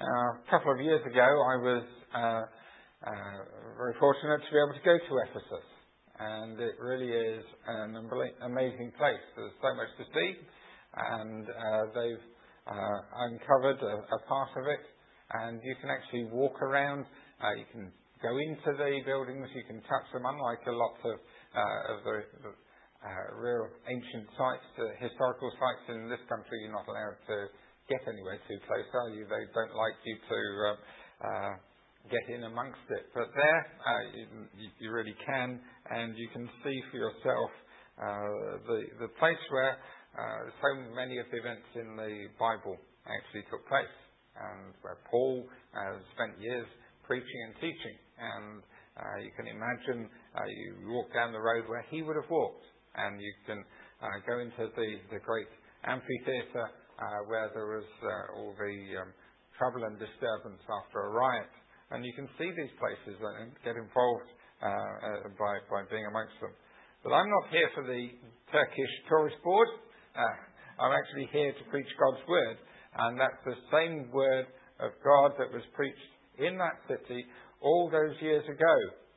A couple of years ago, I was very fortunate to be able to go to Ephesus, and it really is an amazing place. There's so much to see, and they've uncovered a part of it, and you can actually walk around. You can go into the buildings, you can touch them, unlike a lot of the real ancient sites, historical sites in this country. You're not allowed to get anywhere too close, are you? They don't like you to get in amongst it. But there, you really can, and you can see for yourself the place where so many of the events in the Bible actually took place, and where Paul spent years preaching and teaching. And you can imagine you walk down the road where he would have walked, and you can go into the great amphitheatre where there was all the trouble and disturbance after a riot. And you can see these places and get involved by being amongst them. But I'm not here for the Turkish tourist board. I'm actually here to preach God's word. And that's the same word of God that was preached in that city all those years ago.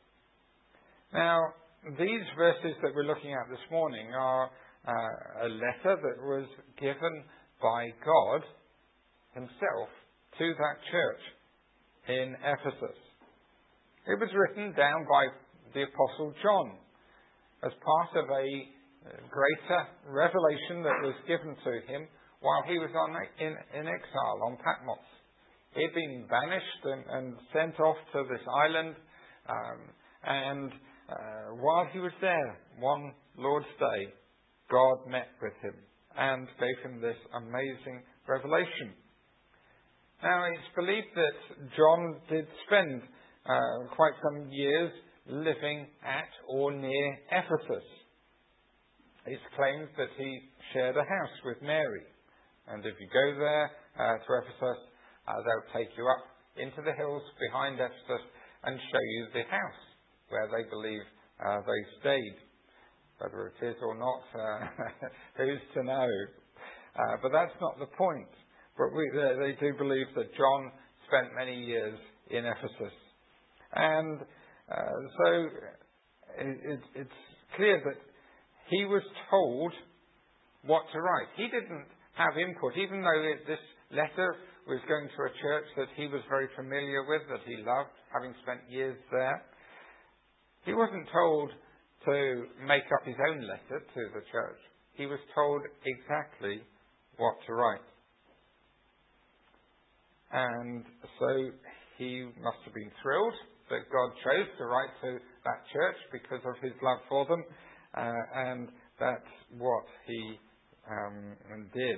Now, these verses that we're looking at this morning are a letter that was given by God himself to that church in Ephesus. It was written down by the Apostle John as part of a greater revelation that was given to him while he was in exile on Patmos. He'd been banished and sent off to this island, and while he was there, one Lord's Day, God met with him and gave him this amazing revelation. Now, it's believed that John did spend quite some years living at or near Ephesus. It's claimed that he shared a house with Mary. And if you go there to Ephesus, they'll take you up into the hills behind Ephesus and show you the house where they believe they stayed. Whether it is or not, who's to know? But that's not the point. But they do believe that John spent many years in Ephesus. And so it's clear that he was told what to write. He didn't have input, even though this letter was going to a church that he was very familiar with, that he loved, having spent years there. He wasn't told to make up his own letter to the church. He was told exactly what to write. And so he must have been thrilled that God chose to write to that church because of his love for them, and that's what he did.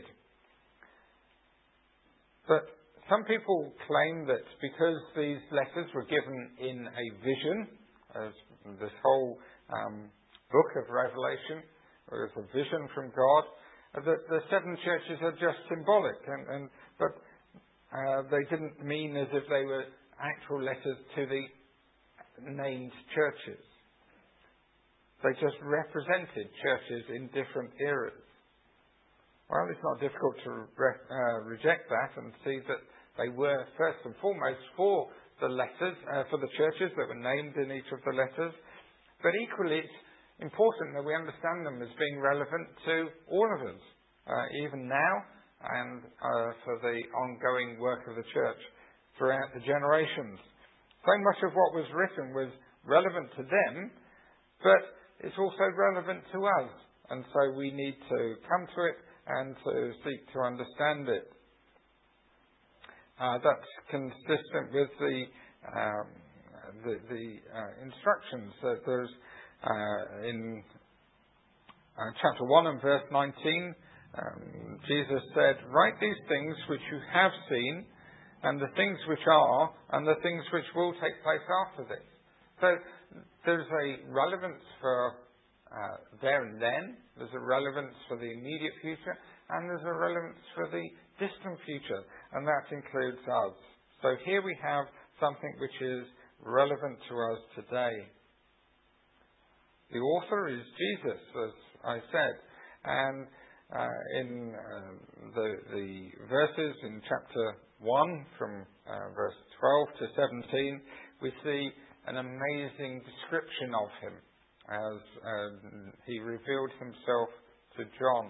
But some people claim that because these letters were given in a vision, as this whole book of Revelation was a vision from God, that the seven churches are just symbolic, but they didn't mean as if they were actual letters to the named churches. They just represented churches in different eras. Well, it's not difficult to reject that and see that they were first and foremost for the letters, for the churches that were named in each of the letters. But equally, it's important that we understand them as being relevant to all of us, even now, and for the ongoing work of the church throughout the generations. So much of what was written was relevant to them, but it's also relevant to us. And so we need to come to it and to seek to understand it. That's consistent with the instructions that there's in chapter 1 and verse 19. Jesus said, "Write these things which you have seen, and the things which are, and the things which will take place after this." So there's a relevance for there and then. There's a relevance for the immediate future, and there's a relevance for the distant future, and that includes us. So here we have something which is relevant to us today. The author is Jesus, as I said, and in the verses in chapter 1 from verse 12 to 17, we see an amazing description of him as he revealed himself to John.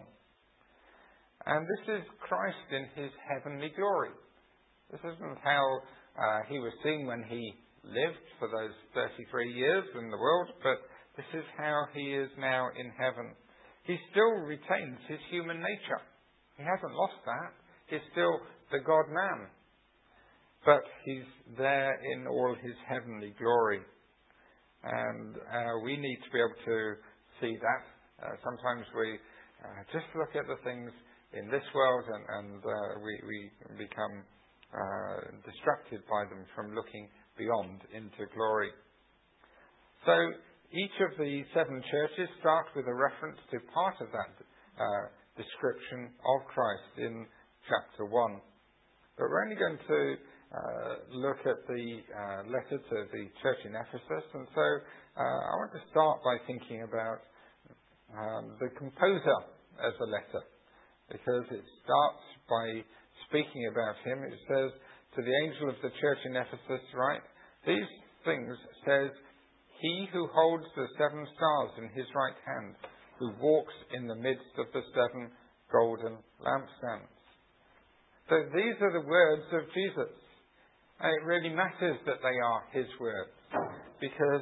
And this is Christ in his heavenly glory. This isn't how he was seen when he lived for those 33 years in the world, but this is how he is now in heaven. He still retains his human nature. He hasn't lost that. He's still the God-man. But he's there in all his heavenly glory. And we need to be able to see that. Sometimes we just look at the things in this world and we become distracted by them from looking beyond into glory. So each of the 7 churches start with a reference to part of that description of Christ in chapter 1. But we're only going to look at the letter to the church in Ephesus. And so I want to start by thinking about the composer as a letter, because it starts by speaking about him. It says, to the angel of the church in Ephesus, write, these things says he who holds the 7 stars in his right hand, who walks in the midst of the 7 golden lampstands. So these are the words of Jesus. And it really matters that they are his words, because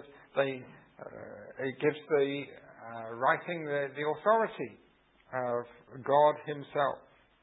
it gives the writing the authority of God himself.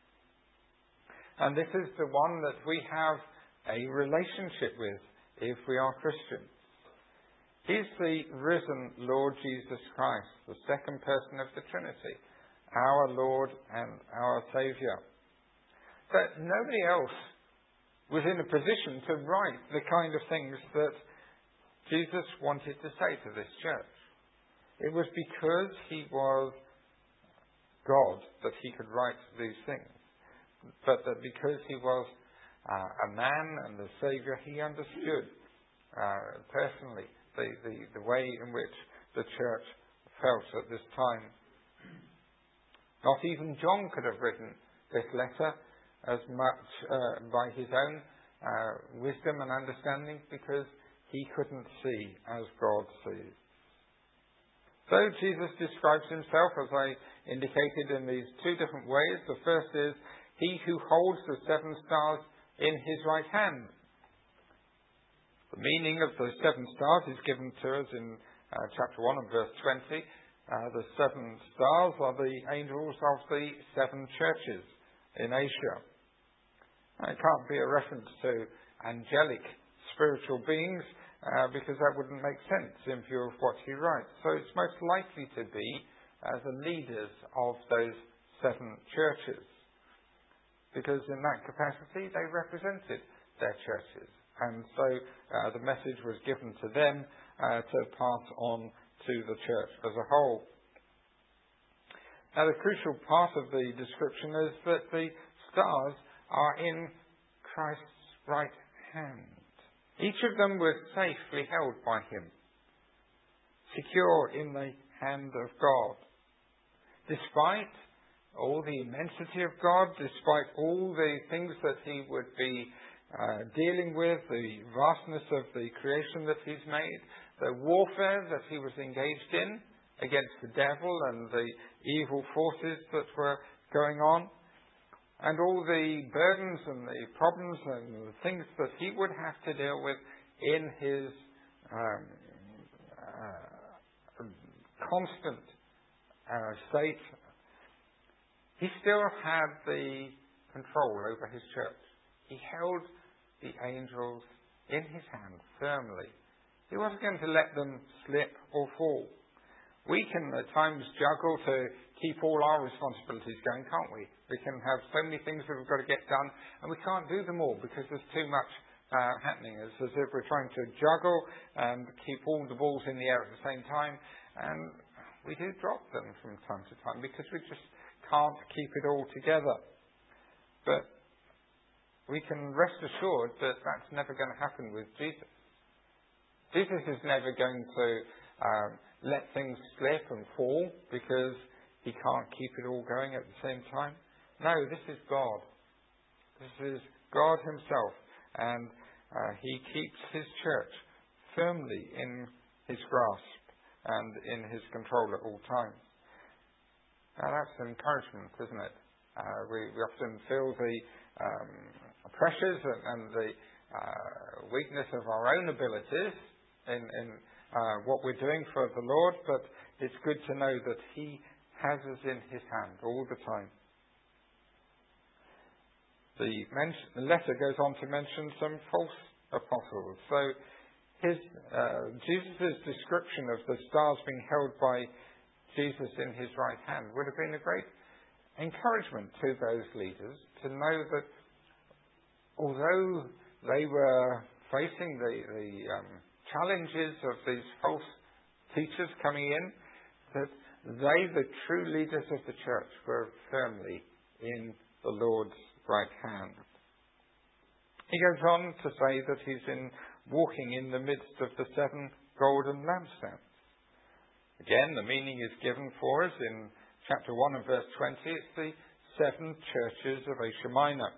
And this is the one that we have a relationship with if we are Christians. He's the risen Lord Jesus Christ, the second person of the Trinity, our Lord and our Saviour. But nobody else was in a position to write the kind of things that Jesus wanted to say to this church. It was because he was God that he could write these things. But that because he was a man and the Saviour, he understood personally the way in which the church felt at this time. Not even John could have written this letter as much by his own wisdom and understanding, because he couldn't see as God sees. So Jesus describes himself, as I indicated, in these 2 different ways. The first is he who holds the 7 stars in his right hand. The meaning of the 7 stars is given to us in chapter 1 and verse 20. The 7 stars are the angels of the 7 churches in Asia. It can't be a reference to angelic spiritual beings, because that wouldn't make sense in view of what he writes. So it's most likely to be the leaders of those 7 churches, because in that capacity they represented their churches. And so the message was given to them to pass on to the church as a whole. Now the crucial part of the description is that the stars are in Christ's right hand. Each of them was safely held by him, secure in the hand of God. Despite all the immensity of God, despite all the things that he would be dealing with, the vastness of the creation that he's made, the warfare that he was engaged in against the devil and the evil forces that were going on, and all the burdens and the problems and the things that he would have to deal with in his constant state, he still had the control over his church. He held the angels in his hand firmly. He wasn't going to let them slip or fall. We can at times juggle to keep all our responsibilities going, can't we? We can have so many things that we've got to get done, and we can't do them all because there's too much happening. It's as if we're trying to juggle and keep all the balls in the air at the same time, and we do drop them from time to time because we just can't keep it all together. But we can rest assured that that's never going to happen with Jesus. Jesus is never going to let things slip and fall because he can't keep it all going at the same time. No, this is God. This is God himself, and he keeps his church firmly in his grasp and in his control at all times. Now that's an encouragement, isn't it? We often feel the pressures and the weakness of our own abilities in what we're doing for the Lord, but it's good to know that he has us in his hand all the time. The letter goes on to mention some false apostles. So Jesus' description of the stars being held by Jesus in his right hand would have been a great encouragement to those leaders to know that although they were facing the challenges of these false teachers coming in, that they, the true leaders of the church, were firmly in the Lord's right hand. He goes on to say that he's walking in the midst of the 7 golden lampstands. Again, the meaning is given for us in chapter 1 and verse 20. It's the 7 churches of Asia Minor.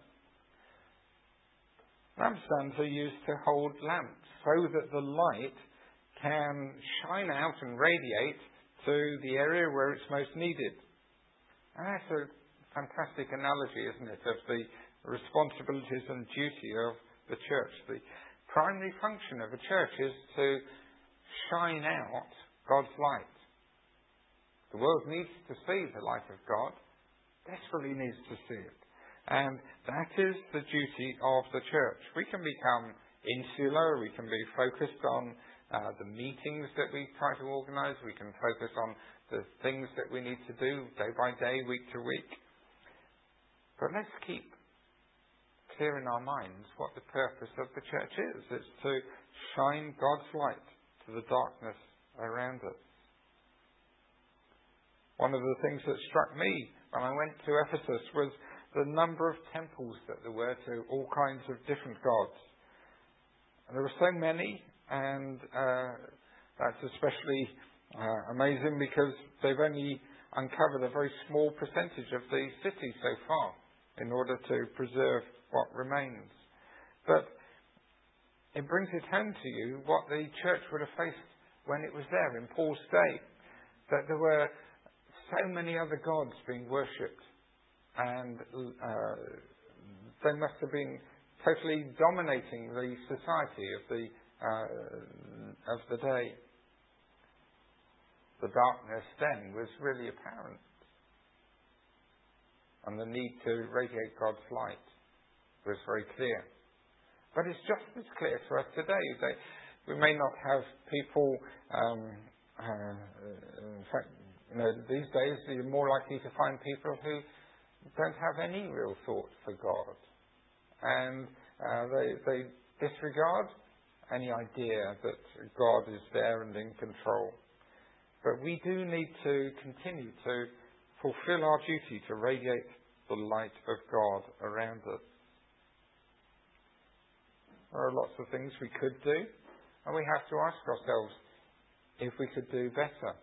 Lampstands are used to hold lamps so that the light can shine out and radiate to the area where it's most needed. And that's a fantastic analogy, isn't it, of the responsibilities and duty of the church. The primary function of a church is to shine out God's light. The world needs to see the light of God, desperately needs to see it. And that is the duty of the church. We can become insular, we can be focused on the meetings that we try to organise, we can focus on the things that we need to do day by day, week to week. But let's keep clear in our minds what the purpose of the church is. It's to shine God's light to the darkness around us. One of the things that struck me when I went to Ephesus was the number of temples that there were to all kinds of different gods. And there were so many, and that's especially amazing because they've only uncovered a very small percentage of the city so far in order to preserve what remains. But it brings it home to you what the church would have faced when it was there in Paul's day, that there were so many other gods being worshipped, and they must have been totally dominating the society of the day. The darkness then was really apparent, and the need to radiate God's light was very clear. But it's just as clear to us today that we may not have people, in fact, these days you're more likely to find people who don't have any real thought for God. And they disregard any idea that God is there and in control. But we do need to continue to fulfill our duty to radiate the light of God around us. There are lots of things we could do, and we have to ask ourselves if we could do better.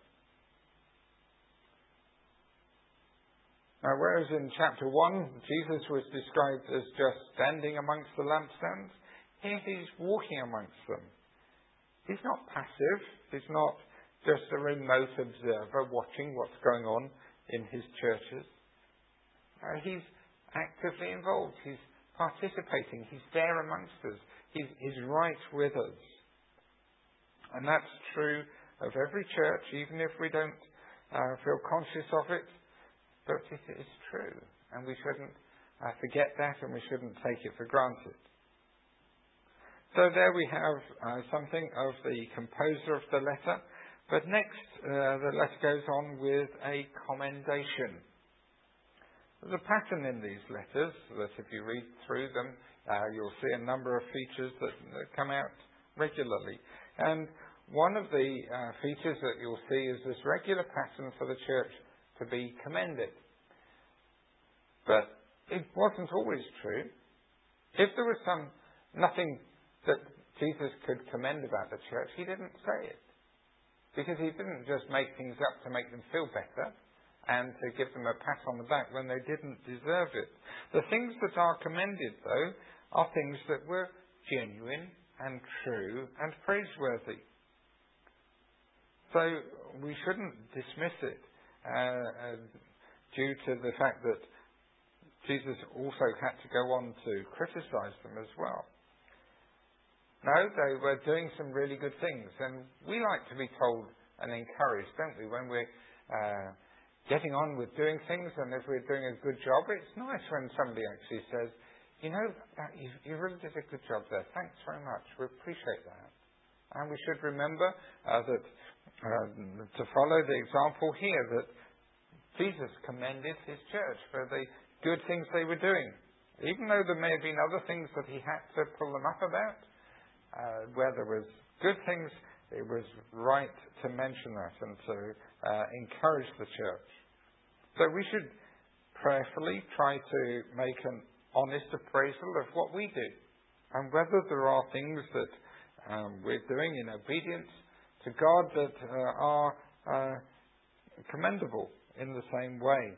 Now, whereas in chapter 1, Jesus was described as just standing amongst the lampstands, here he's walking amongst them. He's not passive. He's not just a remote observer watching what's going on in his churches. He's actively involved. He's participating. He's there amongst us. He's right with us. And that's true of every church, even if we don't feel conscious of it. But it is true. And we shouldn't forget that, and we shouldn't take it for granted. So there we have something of the composer of the letter. But next, the letter goes on with a commendation. There's a pattern in these letters that if you read through them, you'll see a number of features that come out regularly. And one of the features that you'll see is this regular pattern for the church to be commended. But it wasn't always true. If there was nothing that Jesus could commend about the church, he didn't say it. Because he didn't just make things up to make them feel better and to give them a pat on the back when they didn't deserve it. The things that are commended, though, are things that were genuine and true and praiseworthy. So we shouldn't dismiss it due to the fact that Jesus also had to go on to criticize them as well. No, they were doing some really good things, and we like to be told and encouraged, don't we, when we're getting on with doing things, and if we're doing a good job. It's nice when somebody actually says, you really did a good job there. Thanks very much. We appreciate that. And we should remember that to follow the example here, that Jesus commended his church for the good things they were doing. Even though there may have been other things that he had to pull them up about, where there was good things, it was right to mention that and to encourage the church. So we should prayerfully try to make an honest appraisal of what we do, and whether there are things that we're doing in obedience to God that are commendable in the same way.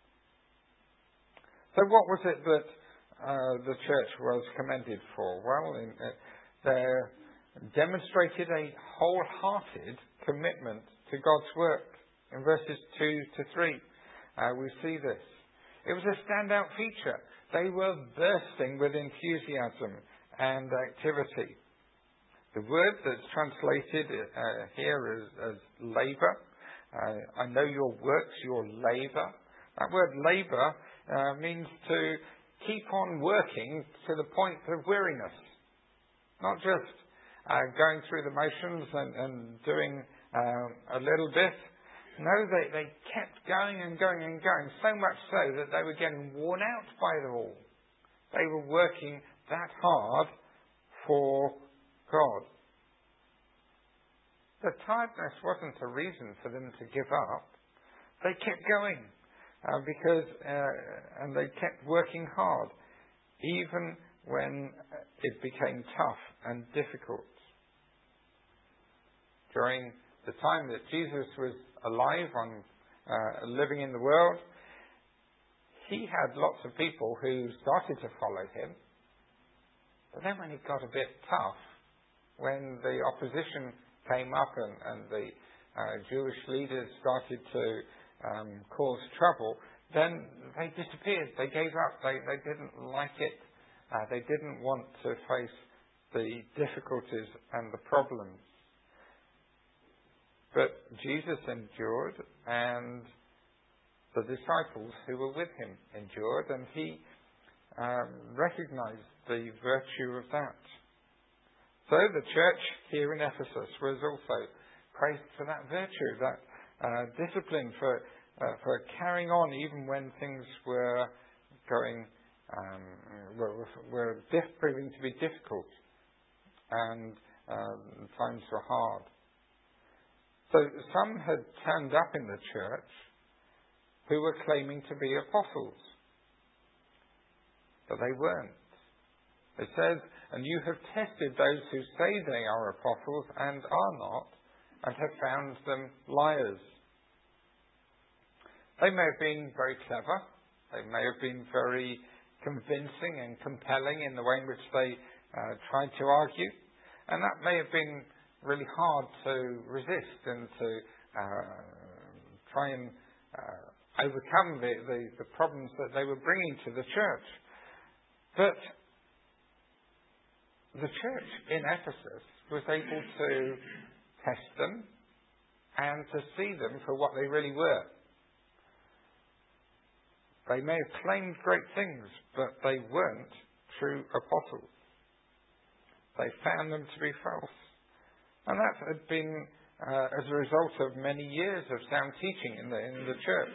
So what was it that the church was commended for? Well, they demonstrated a wholehearted commitment to God's work. In verses 2 to 3, we see this. It was a standout feature. They were bursting with enthusiasm and activity. The word that's translated here as labour. I know your works, your labour. That word labour means to keep on working to the point of weariness. Not just going through the motions and doing a little bit. No, they kept going and going and going, so much so that they were getting worn out by it all. They were working that hard for God. The tiredness wasn't a reason for them to give up. They kept going and they kept working hard, even when it became tough and difficult. During the time that Jesus was alive living in the world, he had lots of people who started to follow him. But then when it got a bit tough, when the opposition came up and the Jewish leaders started to cause trouble, then they disappeared. They gave up. They didn't like it. They didn't want to face the difficulties and the problems. But Jesus endured, and the disciples who were with him endured, and he recognized the virtue of that. So the church here in Ephesus was also praised for that virtue, that discipline, for carrying on even when things were going were proving to be difficult and times were hard. So some had turned up in the church who were claiming to be apostles, but they weren't. It says, and you have tested those who say they are apostles and are not, and have found them liars. They may have been very clever. They may have been very convincing and compelling in the way in which they tried to argue. And that may have been really hard to resist and to try and overcome the problems that they were bringing to the church. But the church in Ephesus was able to test them and to see them for what they really were. They may have claimed great things, but they weren't true apostles. They found them to be false. And that had been as a result of many years of sound teaching in the church.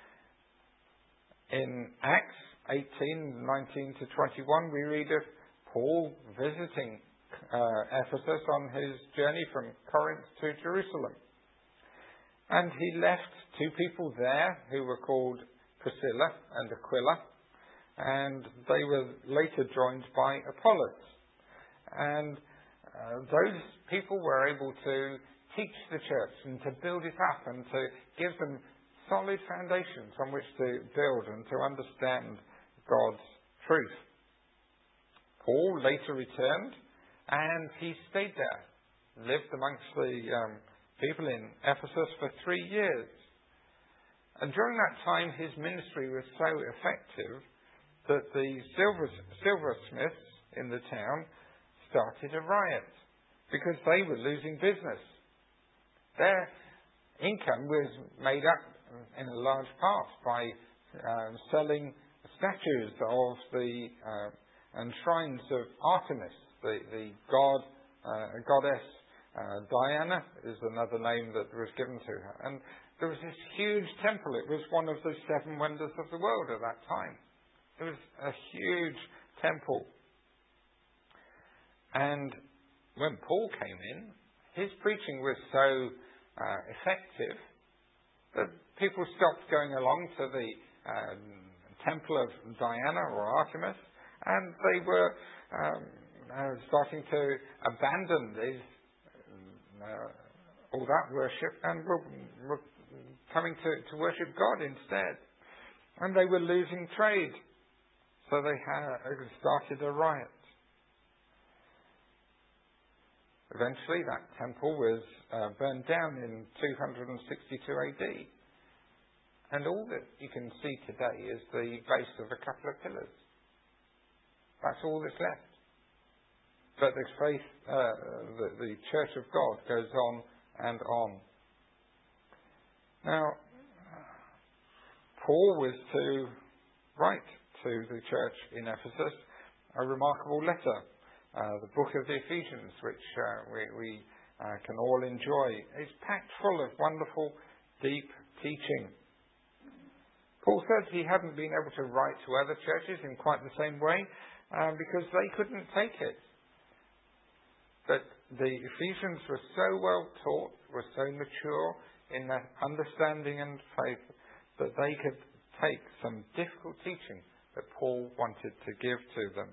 In Acts 18:19 to 21, we read of Paul visiting Ephesus on his journey from Corinth to Jerusalem. And he left two people there who were called Priscilla and Aquila, and they were later joined by Apollos. And those people were able to teach the church and to build it up and to give them solid foundations on which to build and to understand God's truth. Paul later returned, and he stayed there, lived amongst the people in Ephesus for 3 years. And during that time, his ministry was so effective that the silversmiths in the town started a riot because they were losing business. Their income was made up in a large part by selling statues of the and shrines of Artemis, the goddess. Diana is another name that was given to her. And there was this huge temple. It was one of the 7 wonders of the world at that time. It was a huge temple. And when Paul came in, his preaching was so effective that people stopped going along to the temple of Diana or Artemis, and they were starting to abandon these all that worship and were coming to worship God instead. And they were losing trade, so they started a riot. Eventually that temple was burned down in 262 AD. And all that you can see today is the base of a couple of pillars. That's all that's left. But the faith, the Church of God goes on and on. Now, Paul was to write to the church in Ephesus a remarkable letter, the book of the Ephesians, which we can all enjoy. It's packed full of wonderful, deep teaching. Paul said he hadn't been able to write to other churches in quite the same way because they couldn't take it. But the Ephesians were so well taught, were so mature in their understanding and faith that they could take some difficult teaching that Paul wanted to give to them.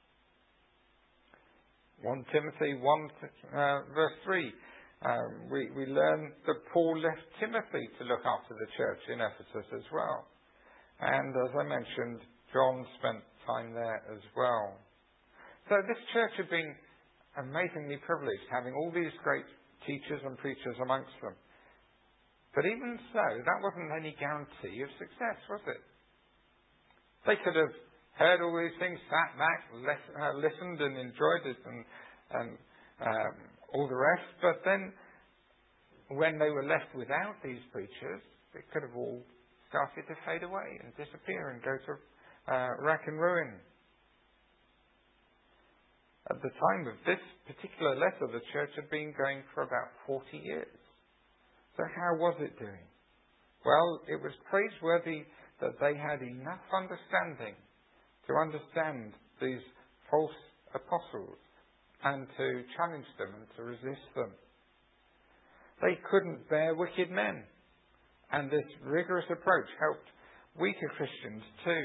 1 Timothy 1 verse 3, we learn that Paul left Timothy to look after the church in Ephesus as well. And as I mentioned, John spent time there as well. So this church had been amazingly privileged, having all these great teachers and preachers amongst them. But even so, that wasn't any guarantee of success, was it? They could have heard all these things, sat back, listened and enjoyed it and all the rest, but then when they were left without these preachers, it could have all started to fade away and disappear and go to rack and ruin. At the time of this particular letter, the church had been going for about 40 years. So how was it doing? Well, it was praiseworthy that they had enough understanding to understand these false apostles and to challenge them and to resist them. They couldn't bear wicked men, and this rigorous approach helped weaker Christians too.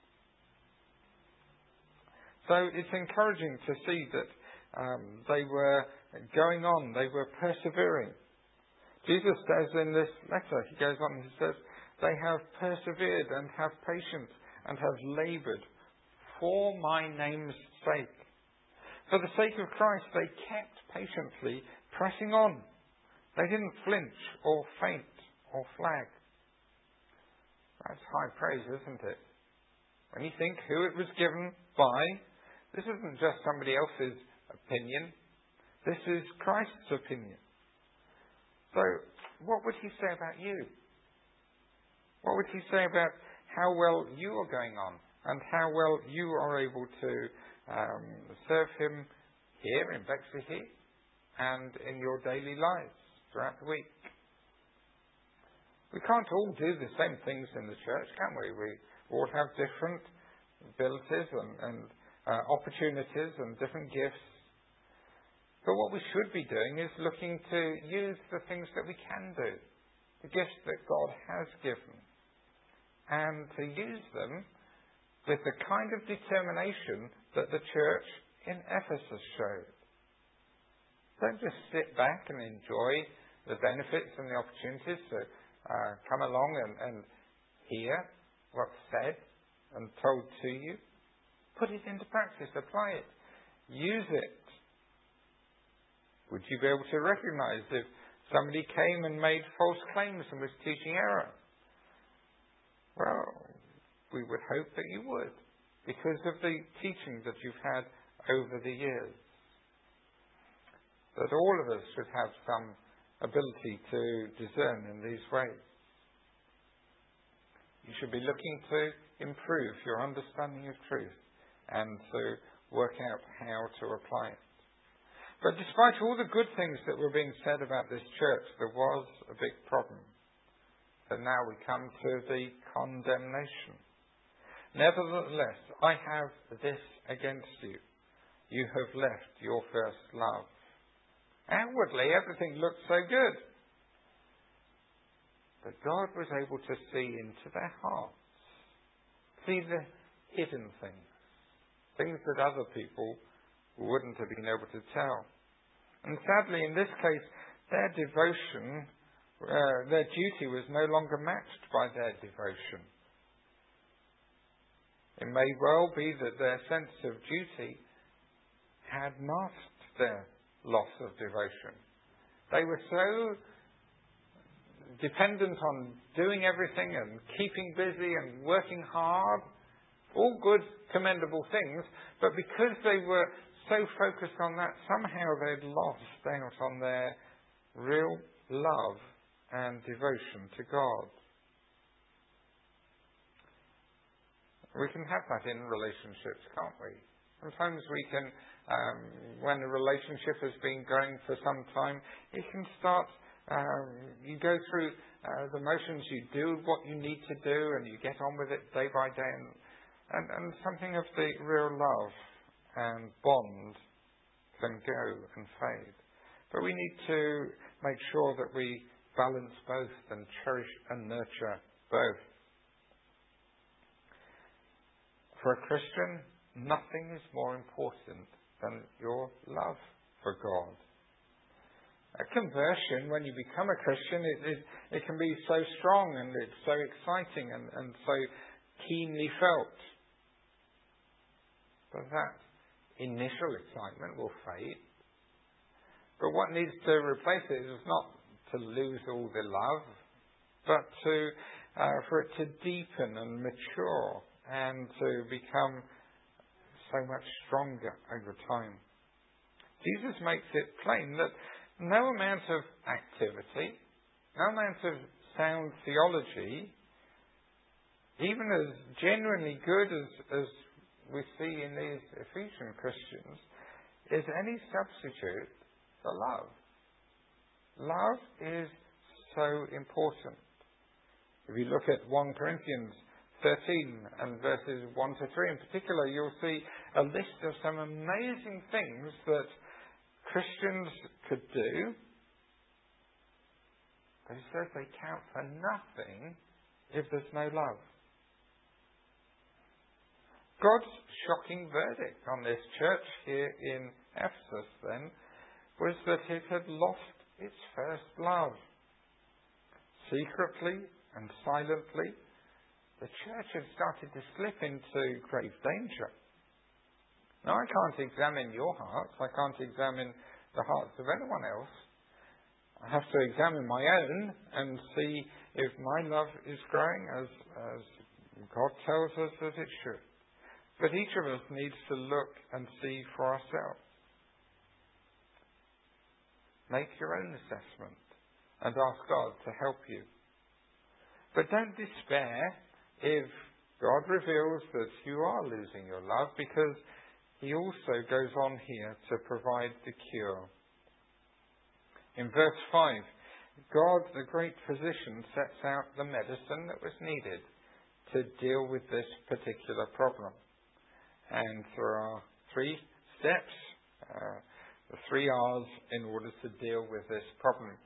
So it's encouraging to see that they were going on, they were persevering. Jesus says in this letter, he goes on, he says, they have persevered and have patience and have laboured for my name's sake. For the sake of Christ, they kept patiently pressing on. They didn't flinch or faint or flag. That's high praise, isn't it? When you think who it was given by, this isn't just somebody else's opinion. This is Christ's opinion. So, what would he say about you? What would he say about how well you are going on and how well you are able to serve him here in Bexley and in your daily lives throughout the week? We can't all do the same things in the church, can we? We all have different abilities and opportunities and different gifts. But what we should be doing is looking to use the things that we can do, the gifts that God has given, and to use them with the kind of determination that the church in Ephesus showed. Don't just sit back and enjoy the benefits and the opportunities to come along and hear what's said and told to you. Put it into practice. Apply it. Use it. Would you be able to recognize if somebody came and made false claims and was teaching error? Well, we would hope that you would, because of the teaching that you've had over the years. That all of us should have some ability to discern in these ways. You should be looking to improve your understanding of truth and to work out how to apply it. But despite all the good things that were being said about this church, there was a big problem. And now we come to the condemnation. Nevertheless, I have this against you. You have left your first love. Outwardly, everything looked so good. But God was able to see into their hearts. See the hidden things. Things that other people wouldn't have been able to tell. And sadly, in this case, their devotion, their duty was no longer matched by their devotion. It may well be that their sense of duty had masked their loss of devotion. They were so dependent on doing everything and keeping busy and working hard, all good, commendable things, but because they were so focused on that, somehow they'd lost out on their real love and devotion to God. We can have that in relationships, can't we? Sometimes we can, when a relationship has been going for some time, it can start, you go through the motions, you do what you need to do, and you get on with it day by day, and something of the real love and bond can go and fade. But we need to make sure that we balance both and cherish and nurture both. For a Christian, nothing is more important than your love for God. A conversion, when you become a Christian, it can be so strong and it's so exciting and so keenly felt. But that initial excitement will fade. But what needs to replace it is not to lose all the love, but for it to deepen and mature and to become so much stronger over time. Jesus makes it plain that no amount of activity, no amount of sound theology, even as genuinely good as we see in these Ephesian Christians, is any substitute for love. Love is so important. If you look at 1 Corinthians 13 and verses 1 to 3 in particular, you'll see a list of some amazing things that Christians could do. But he says they count for nothing if there's no love. God's shocking verdict on this church here in Ephesus then was that it had lost its first love. Secretly and silently, the church had started to slip into grave danger. Now, I can't examine your hearts. I can't examine the hearts of anyone else. I have to examine my own and see if my love is growing as God tells us that it should. But each of us needs to look and see for ourselves. Make your own assessment and ask God to help you. But don't despair if God reveals that you are losing your love, because he also goes on here to provide the cure. In verse 5, God, the great physician, sets out the medicine that was needed to deal with this particular problem. And there are 3 steps, the 3 R's in order to deal with this problem.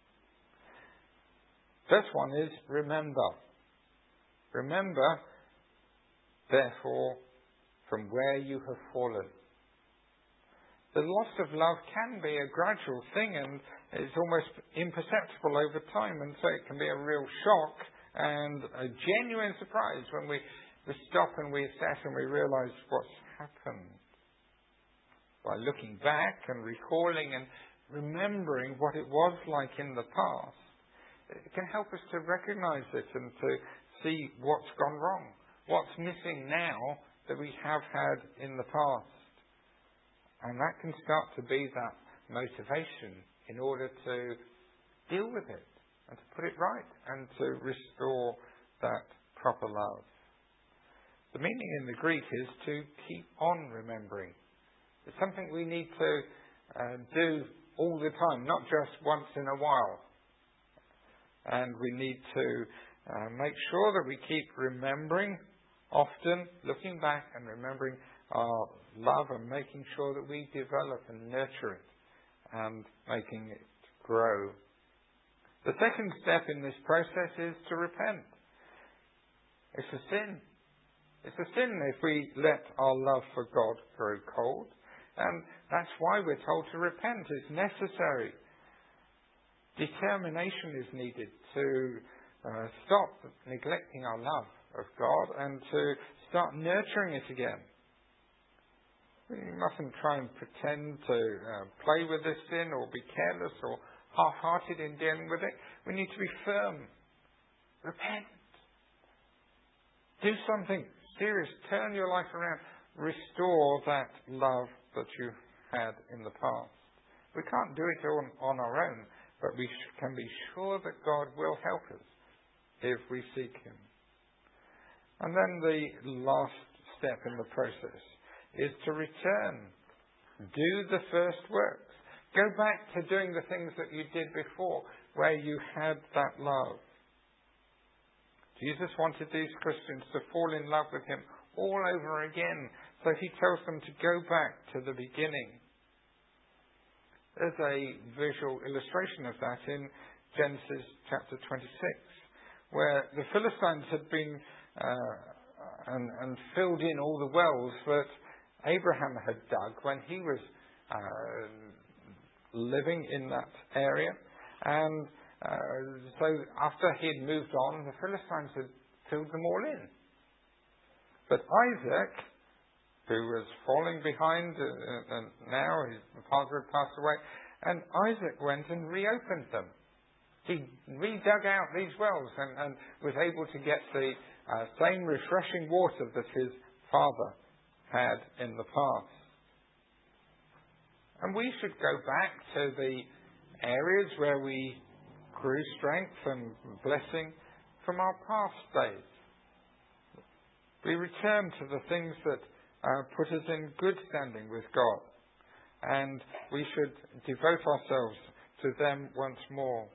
First one is remember. Remember, therefore, from where you have fallen. The loss of love can be a gradual thing and it's almost imperceptible over time, and so it can be a real shock and a genuine surprise when we we stop and we assess and we realize what's happened. By looking back and recalling and remembering what it was like in the past, it can help us to recognize it and to see what's gone wrong, what's missing now that we have had in the past. And that can start to be that motivation in order to deal with it and to put it right and to restore that proper love. The meaning in the Greek is to keep on remembering. It's something we need to do all the time, not just once in a while. And we need to make sure that we keep remembering often, looking back and remembering our love and making sure that we develop and nurture it and making it grow. The second step in this process is to repent. It's a sin. It's a sin if we let our love for God grow cold. And that's why we're told to repent. It's necessary. Determination is needed to stop neglecting our love of God and to start nurturing it again. We mustn't try and pretend to play with this sin or be careless or half-hearted in dealing with it. We need to be firm. Repent. Do something serious. Turn your life around. Restore that love that you had in the past. We can't do it on our own, but we can be sure that God will help us if we seek Him. And then the last step in the process is to return. Do the first works. Go back to doing the things that you did before, where you had that love. Jesus wanted these Christians to fall in love with Him all over again. So He tells them to go back to the beginning. There's a visual illustration of that in Genesis chapter 26, where the Philistines had been and filled in all the wells that Abraham had dug when he was living in that area. And so after he had moved on, the Philistines had filled them all in. But Isaac, who was falling behind, and now his father had passed away, and Isaac went and reopened them. He redug out these wells and was able to get the same refreshing water that his father had in the past. And we should go back to the areas where we grew strength and blessing from our past days. We return to the things that put us in good standing with God. And we should devote ourselves to them once more.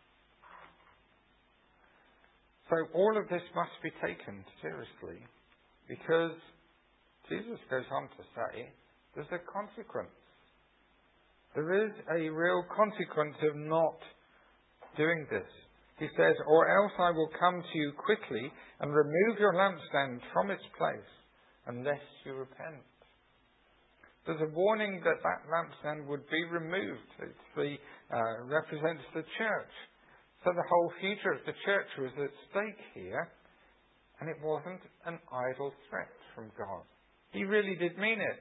So all of this must be taken seriously, because Jesus goes on to say there's a consequence. There is a real consequence of not doing this. He says, or else I will come to you quickly and remove your lampstand from its place, unless you repent. There's a warning that lampstand would be removed. It represents the church. So the whole future of the church was at stake here, and it wasn't an idle threat from God. He really did mean it.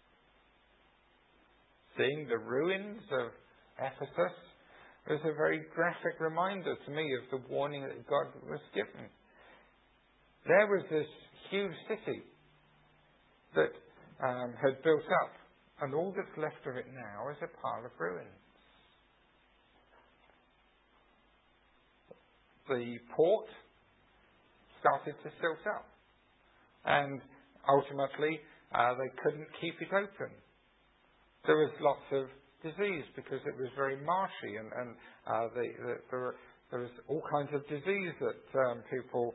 Seeing the ruins of Ephesus was a very graphic reminder to me of the warning that God was given. There was this huge city that had built up, and all that's left of it now is a pile of ruins. The port started to silt up, and ultimately they couldn't keep it open. There was lots of disease because it was very marshy, and there was all kinds of diseases that people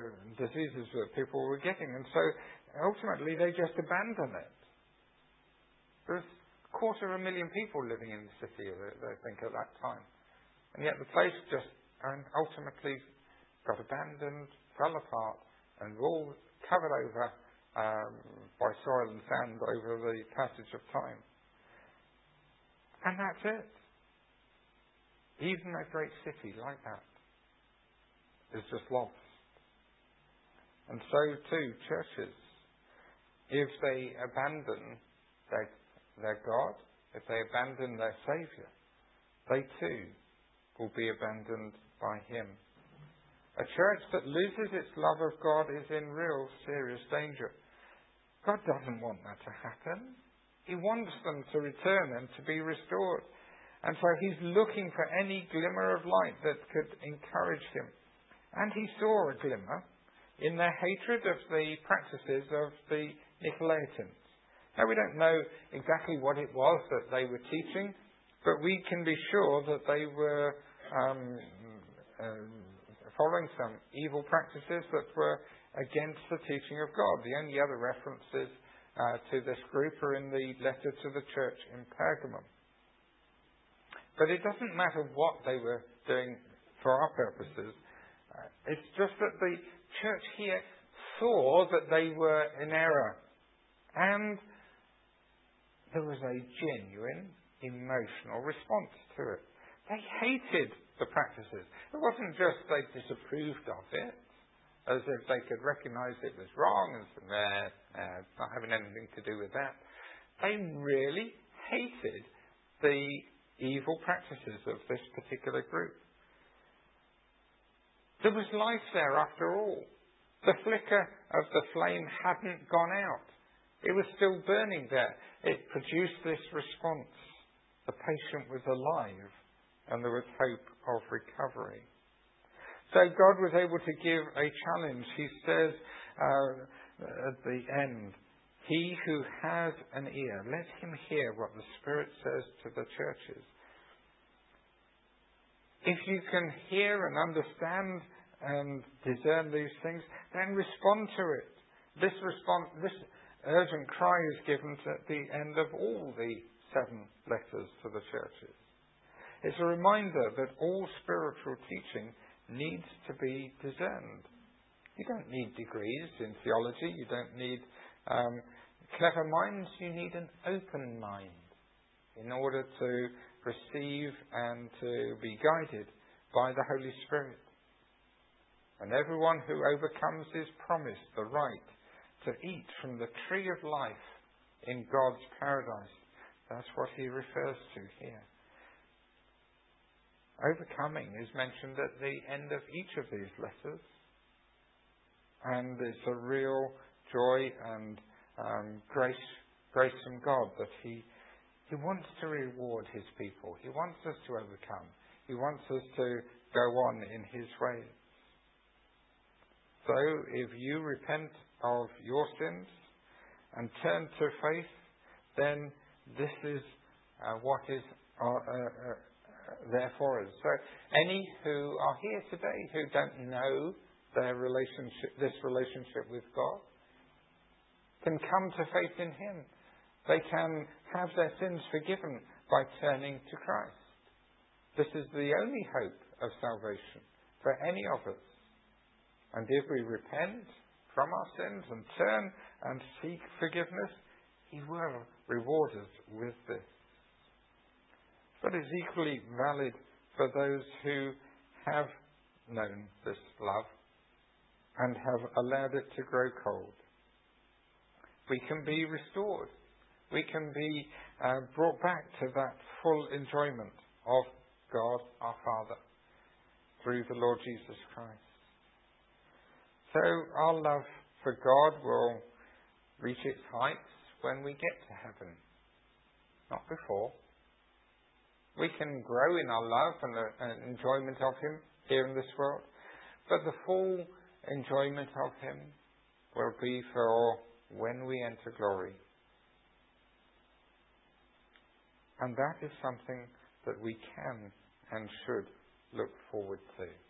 were getting, and so ultimately they just abandoned it. There was 250,000 people living in the city, I think, at that time, and yet the place just ultimately got abandoned, fell apart, and all covered over by soil and sand over the passage of time. And that's it. Even a great city like that is just lost. And so too churches. If they abandon their God, if they abandon their Saviour, they too will be abandoned by Him. A church that loses its love of God is in real serious danger. God doesn't want that to happen. He wants them to return and to be restored. And so He's looking for any glimmer of light that could encourage them. And He saw a glimmer in their hatred of the practices of the Nicolaitans. Now, we don't know exactly what it was that they were teaching, but we can be sure that they were following some evil practices that were against the teaching of God. The only other references to this group are in the letter to the church in Pergamum. But it doesn't matter what they were doing for our purposes. It's just that the church here saw that they were in error. And there was a genuine emotional response to it. They hated the practices. It wasn't just they disapproved of it, as if they could recognise it was wrong and say, it's not having anything to do with that. They really hated the evil practices of this particular group. There was life there after all. The flicker of the flame hadn't gone out. It was still burning there. It produced this response. The patient was alive and there was hope of recovery. So God was able to give a challenge. He says at the end, "He who has an ear, let him hear what the Spirit says to the churches." If you can hear and understand and discern these things, then respond to it. This urgent cry is given at the end of all the 7 letters to the churches. It's a reminder that all spiritual teaching needs to be discerned. You don't need degrees in theology. You don't need clever minds. You need an open mind in order to receive and to be guided by the Holy Spirit. And everyone who overcomes is promised the right to eat from the tree of life in God's paradise. That's what he refers to here. Overcoming is mentioned at the end of each of these letters. And it's a real joy and grace from God that He wants to reward His people. He wants us to overcome. He wants us to go on in His ways. So if you repent of your sins and turn to faith, then this is what is there for us. So any who are here today who don't know this relationship with God can come to faith in Him. They can have their sins forgiven by turning to Christ. This is the only hope of salvation for any of us. And if we repent from our sins and turn and seek forgiveness, He will reward us with this. But it's equally valid for those who have known this love and have allowed it to grow cold. We can be restored. We can be brought back to that full enjoyment of God our Father through the Lord Jesus Christ. So our love for God will reach its heights when we get to heaven, not before. We can grow in our love and enjoyment of Him here in this world, but the full enjoyment of Him will be for when we enter glory. And that is something that we can and should look forward to.